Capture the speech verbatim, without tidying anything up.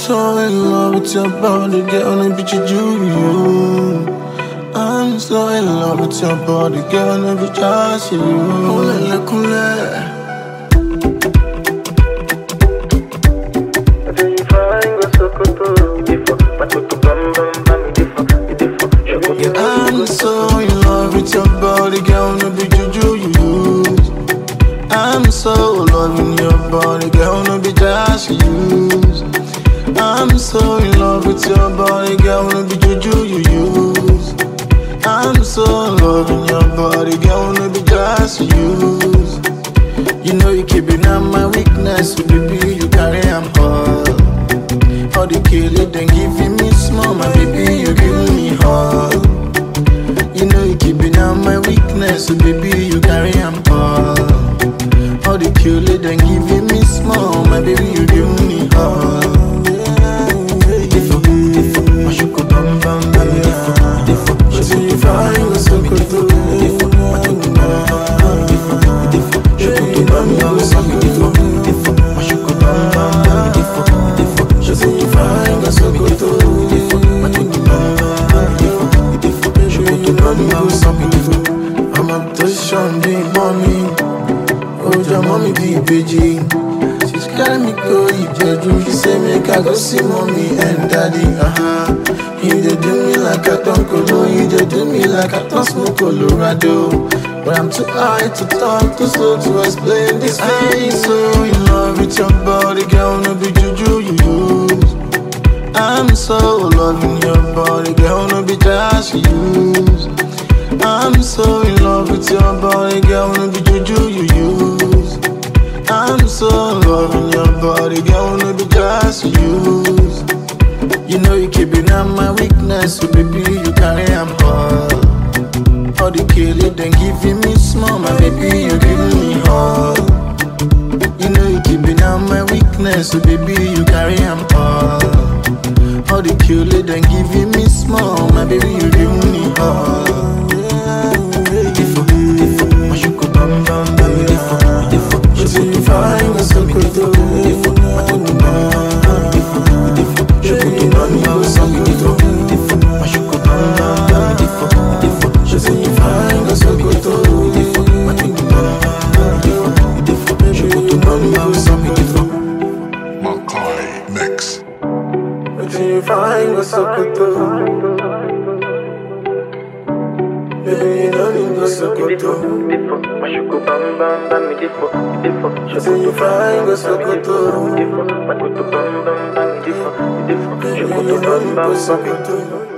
so in love with your body, girl, and bitch you. I'm so in love with your body, girl, and bitch just you. Kule kule. Yeah, I'm so in love with your body, girl, no be juju you use. I'm so loving your body, girl, no be just you use. I'm so in love with your body, girl, no be juju you use. I'm so loving your body, girl, no be just you use. You know you keep it on my weakness, so baby you carry am all. All the kill it, then giving me small, my baby you give me all. You know you keep it on my weakness, so baby you carry am all. All the kill it, then giving me small, my baby you give me all. Defo, defo, mashuko bam bam bam, defo, defo, mashuko bam bam, so good too. Defo, mashuko bam bam, defo, defo, mashuko bam bam, so good too. Defo, mashuko bam bam, defo, defo, mashuko bam bam, so good too. Defo, mashuko bam bam, defo, defo, mashuko bam bam, so good too. I'm obsession, big mommy. Oh, your mommy be Beijing. She's carry me go Ijeju. She say make I go see mommy and daddy. Uh-huh. You dey do me like I don't colo. You dey do me like I don't smoke Colorado. But I'm too high to talk, too slow to explain this. I'm so in love with your body, girl, no be juju you use. I'm so loving your body, girl, no be just you use. I'm so in love with your body, girl, no be juju you use. I'm so loving your body, girl, no be just use. You know you keep it on my weakness, so baby you carry am all. All the kill it, then giving me small, my baby you give me all. You know you keep it on my weakness, so baby you carry am all. All the kill it, then giving me small, my baby you give me all. Defo, defo, mashuko bam bam bam, defo, defo, mashuko bam bam, so good too. Defo, mashuko bam bam, defo, defo, mashuko bam bam, so good too. Defo, mashuko bam bam, defo, defo, mashuko bam bam, so good too. Defo, mashuko bam bam, defo, defo, mashuko bam bam, so good too. Makai Mix. Wetin you find was so good too. Baby, you don't need no Sokoto. Defo, mashuko bam bam bam, defo, defo, Wetin you find was so good too. defo, mashuko bam bam bam, defo, defo, Baby, you mashuko don't bam need bam no bam. Sokoto.